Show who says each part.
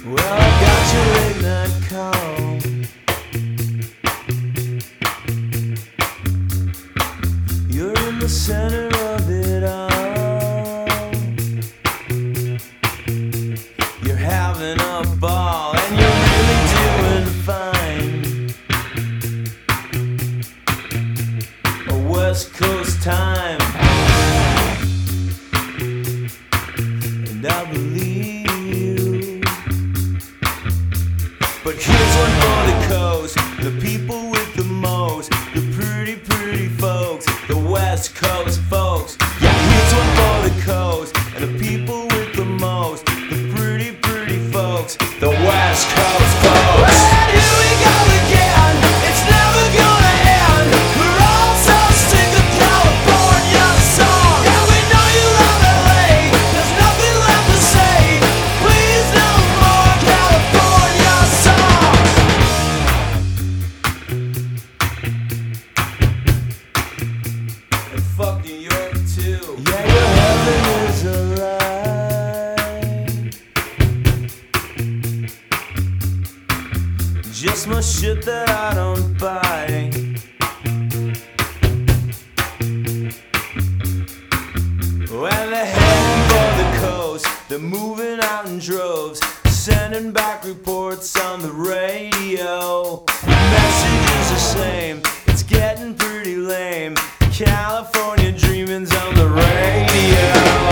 Speaker 1: Well, I got your late night call. You're in the center of it all. You're having a ball and you're really doing fine. A West Coast time, and I believe you. But here's one for the coast, the people with the most, the pretty, pretty folks, the West Coast folks. Yeah, here's one for the coast, and the people with the most, the pretty, pretty folks, the West Coast folks. And here we go again, it's never gonna end. We're all so sick of California song. And we know you love LA, there's nothing left to say. Please no more California song. And fuck New York too. Yeah, your heaven is a lie. Just my shit that I don't buy. When they're heading for the coast, they're moving out in droves, sending back reports on the radio. The message is the same, it's getting pretty lame. California dreaming's on the radio.